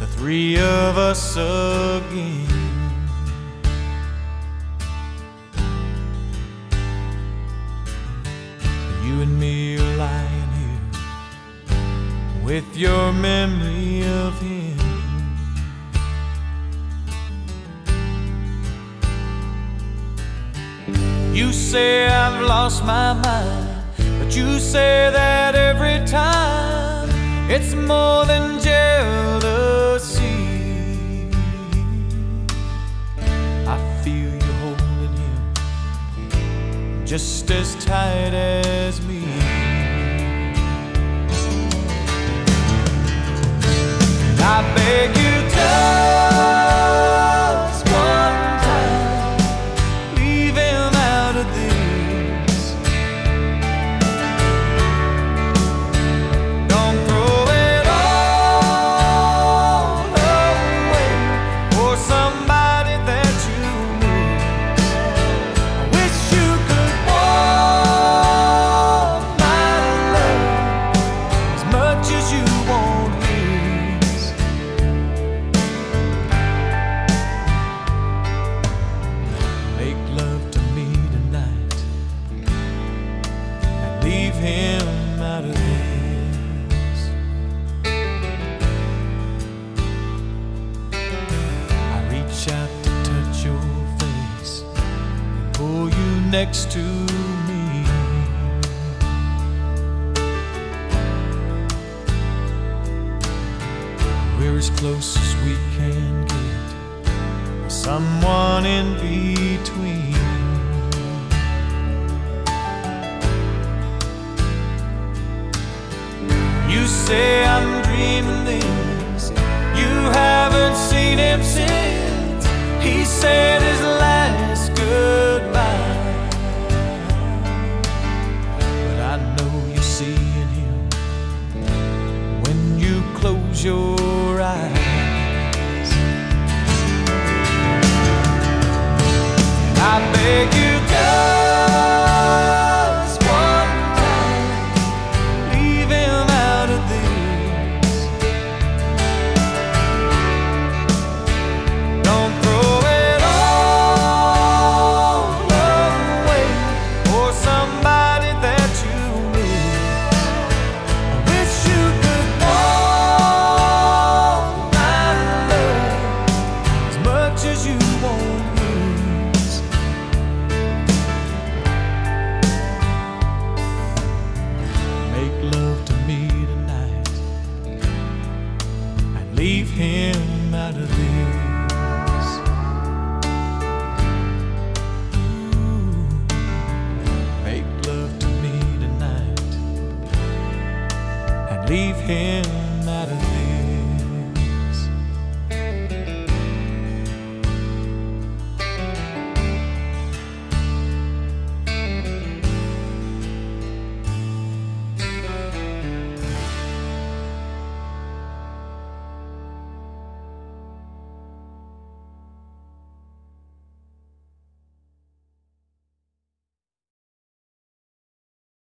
the three of us again. You and me are lying here with your memory of him. You say I've lost my mind, but you say that every time. It's more than jealousy. I feel you holding him just as tight as me. And I beg you just one time, leave him out of this. Don't throw it all away for somebody that you miss. I wish you could want my love as much as you want his. Make love to me tonight and leave him out of this. I reach out to touch your face and pull you next to me. We're as close as we can get, someone in between. You say I'm dreaming this, you haven't seen him since he said his last goodbye. But I know you're seeing him when you close your eyes. I beg you just one time, leave him out of this. Don't throw it all away for somebody that you miss. I wish you could want my love as much as you want his. Make love to me tonight and leave him out of this. Ooh, make love to me tonight and leave him out of this.